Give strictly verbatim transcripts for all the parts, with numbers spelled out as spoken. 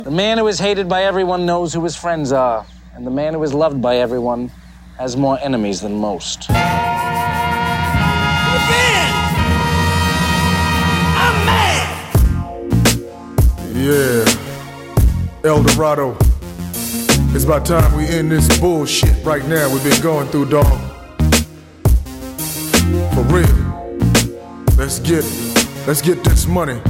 The man who is hated by everyone knows who his friends are, and the man who is loved by everyone has more enemies than most. I'm mad! Yeah, El Dorado. It's about time we end this bullshit right now we've been going through, dog. For real. Let's get, let's get this money.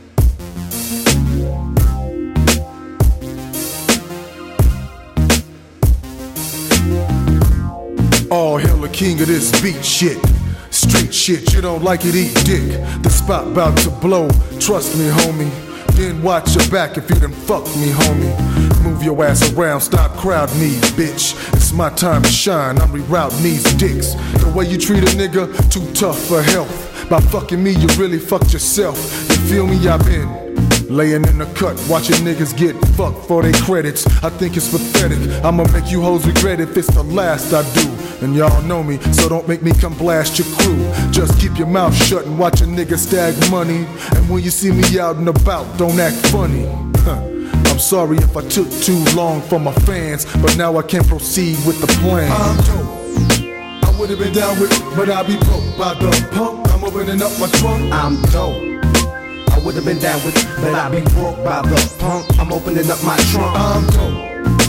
All hail the king of this beat shit. Street shit, you don't like it, eat dick. The spot bout to blow, trust me, homie. Then watch your back if you done fuck me, homie. Move your ass around, stop crowd me, bitch. It's my time to shine, I'm rerouting these dicks. The way you treat a nigga, too tough for health. By fucking me, you really fucked yourself. You feel me? I've been laying in the cut, watching niggas get fucked for their credits. I think it's pathetic, I'ma make you hoes regret if it's the last I do. And y'all know me, so don't make me come blast your crew. Just keep your mouth shut and watch a nigga stag money. And when you see me out and about, don't act funny. Huh. I'm sorry if I took too long for my fans, but now I can't proceed with the plan. I'm dope. I would've been down with it, but I'll be broke by the punk. I'm opening up my trunk. I'm dope. I would've been down with it, but I'll be broke by the punk. I'm opening up my trunk. I'm dope.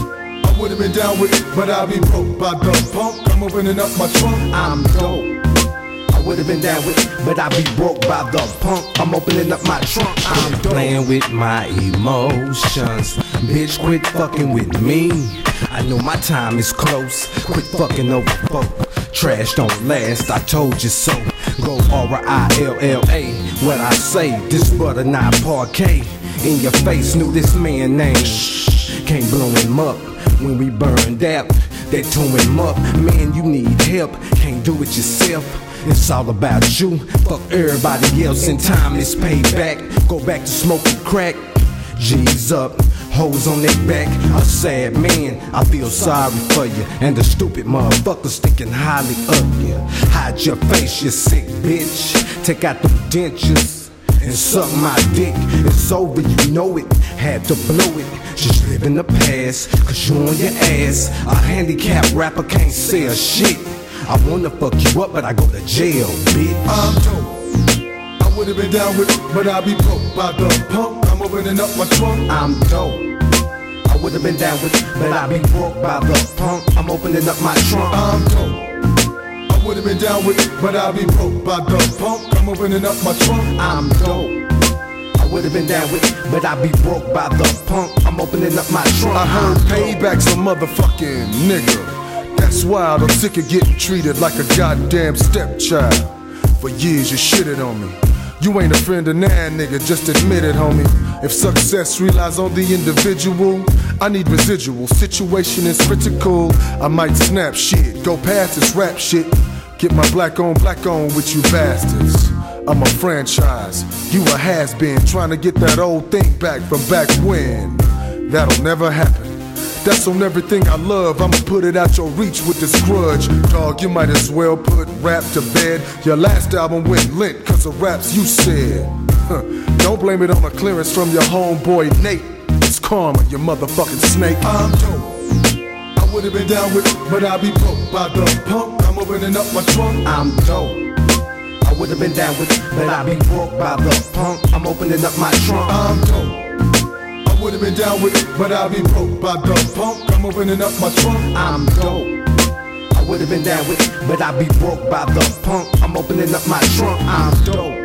I would've been down with it, but I'll be broke by the punk. I'm opening up my trunk. I'm dope. I would've been down with it, but I'll be broke by the punk. I'm opening up my trunk. I'm playing with my emotions. Bitch, quit fucking with me. I know my time is close. Quit fucking over folk. Trash don't last, I told you so. Go R I L L A. What I say, this butter not parquet. In your face, knew this man name. Can't blow him up. When we burned out, they tore him up. Man, you need help, can't do it yourself. It's all about you, fuck everybody else. In time it's payback. Go back to smoking crack. G's up, hoes on their back. A sad man, I feel sorry for you. And the stupid motherfuckers thinking highly of you. Hide your face, you sick bitch. Take out them dentures and suck my dick. It's over, you know it. Had to blow it. Just live in the past, cause you on your ass. A handicapped rapper can't say a shit. I wanna fuck you up, but I go to jail, bitch. I'm dope. I would've been down with it, but I'll be broke by the punk. I'm opening up my trunk. I'm dope. I would've been down with it, but I'll be broke by the punk. I'm opening up my trunk. I'm dope. I would've been down with it, but I'll be broke by the punk. I'm opening up my trunk. I'm dope. Would've been down with it, but I be broke by the punk. I'm opening up my trunk. I heard payback's a motherfucking nigga. That's wild, I'm sick of getting treated like a goddamn stepchild. For years you shitted on me. You ain't a friend of nan, nigga, just admit it, homie. If success relies on the individual, I need residual. Situation is critical, I might snap shit. Go past this rap shit. Get my black on black on with you bastards. I'm a franchise, you a has-been, trying to get that old thing back from back when. That'll never happen. That's on everything I love, I'ma put it out your reach with this grudge. Dog, you might as well put rap to bed. Your last album went lit cause of raps you said. Huh. Don't blame it on a clearance from your homeboy Nate. It's karma, you motherfucking snake. I'm dope. I would've been down with it, but I'll be broke by the punk. I'm opening up my trunk. I'm dope. I would've been down with it, but I be broke by the punk. I'm opening up my trunk. I'm dope. I would've been down with it, but I'll be broke by the punk. I'm opening up my trunk. I'm dope. I would've been down with it, but I be broke by the punk. I'm opening up my trunk. I'm dope.